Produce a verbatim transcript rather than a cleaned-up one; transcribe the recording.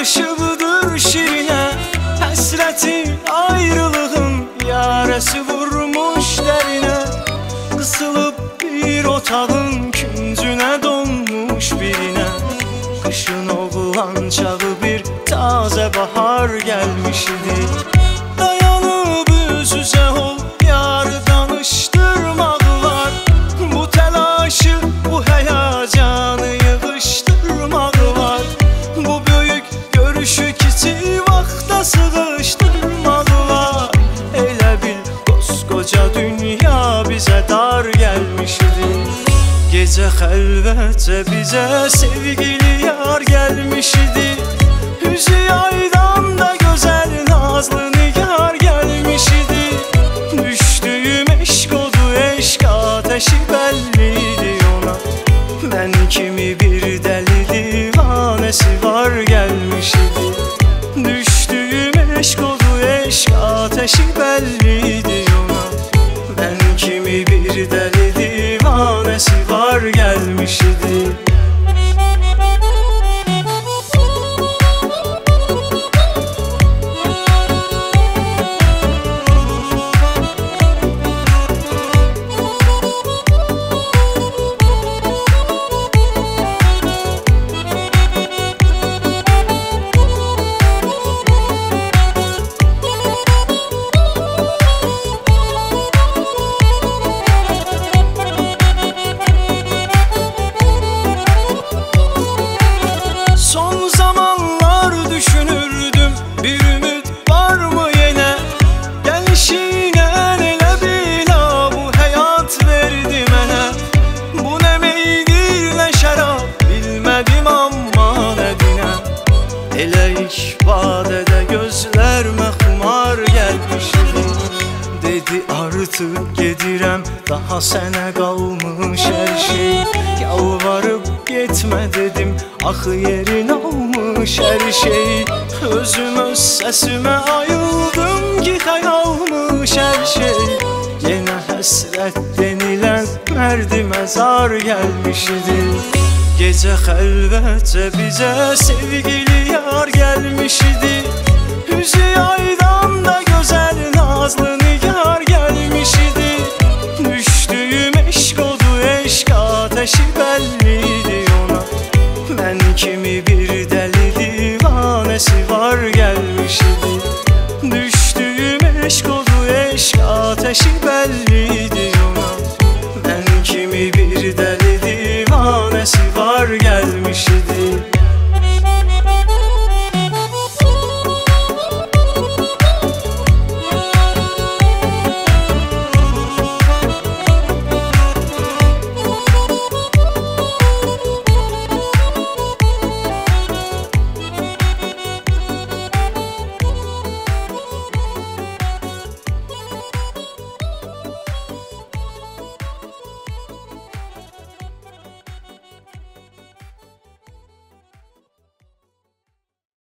karışıbdır şirinə. Həsrətin, ayrılığın yarəsi vurmuş dərinə. Qısılıb bir otağın küncünə donmuş birinə. Qışın oğlan çağı bir tazə bahar gəlmiş idi. Dayanıb üz-üzə ol yarı danışdırmaq var. Bu təlaşı, bu həyəcanı yığışdırmaq var. Bu böyük görüşü kiçik vaxta sığışdırmaq var. Elə bil qoskoca dünya bizə dar gəlmişdi. Gecə xəlvətcə bizə sevgili yar gəlmişdi. Üzü yaydan da gözəl nazlı nigar gəlmişdi. Düşdüyüm eşq odu, eşq ateşi bəllidir ona. Mən kimi bir dəli divanəsi var gəlmişdi. Düşdüyüm eşq odu, eşq ateşi bəllidir ona. Mən kimi bir dəli divanəsi var gəlmişdi. Düşünürdüm bir ümit var mı yenə. Gəlişinə elə bila bu həyat verdi mənə. Bu nə meydir, nə şərab bilmədim amma nədinə. Elə ilk vadədə gözlərimə xumar gəlmişdi. Dedi artıq gedirəm, daha sənə qalmış hər şey. Yalvarıb getmə dedim, axı yerin almış hər şey. Özüm öz səsimə ayıldım ki, xəyalmış hər şey. Yenə həsrət denilən mərdimə zar gəlmişdi. Gecə xəlvətcə bizə sevgili yar gəlmişdi. Üzü yaydan da gözəl nazlı